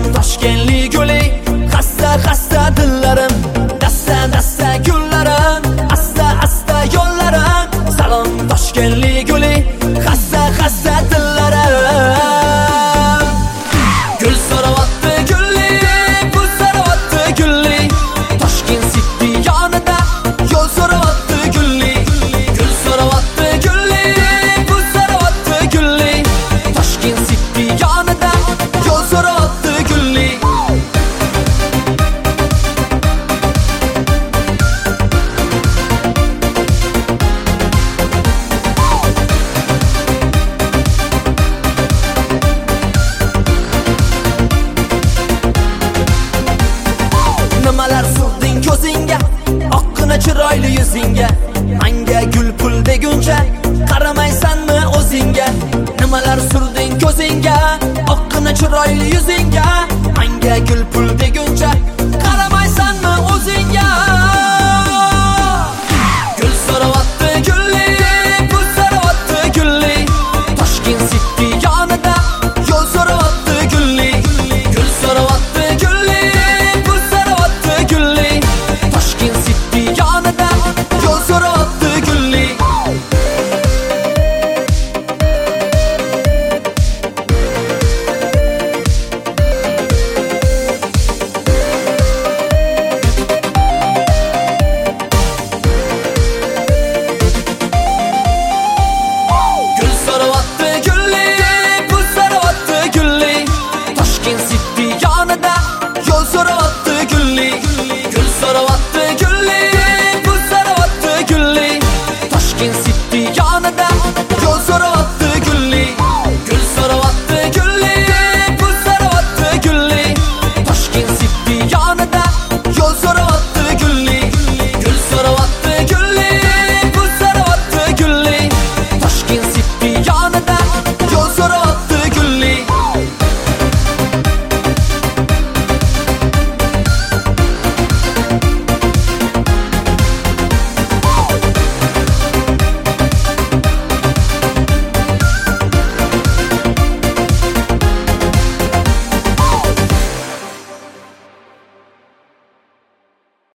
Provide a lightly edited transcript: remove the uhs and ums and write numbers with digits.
Toshkentli guli, xasta xasta dillarim, dasta dasta gullarim, asta asta yo'llarim. Salom Toshkentli guli, xasta xasta dillarim. Gul so'rayapti gulli, pul so'rayapti gulli, Toshkent City yonida yo'l so'rayapti gulli. Gul so'rayapti gulli, pul so'rayapti gulli, Toshkent City yonida yo'l so'rayapti gulli. Nimalar surding ko'zingga, oqqina chiroyli yuzingga, menga gul pul deguncha qaramaysanmi o'zingga? Nimalar surding ko'zingga, oqqina chiroyli yuzingga, menga gul pul deguncha qaramaysanmi o'zingga? Gul so'rayapti gulli, pul so'rayapti gulli, Toshkent City yonida yo'l so'rayapti gulli. Gul so'rayapti gulli, pul so'rayapti gulli, Toshkent City yonida yo'l so'rayapti gulli. Gul so'rayapti gulli, pul so'rayapti gulli, Toshkent City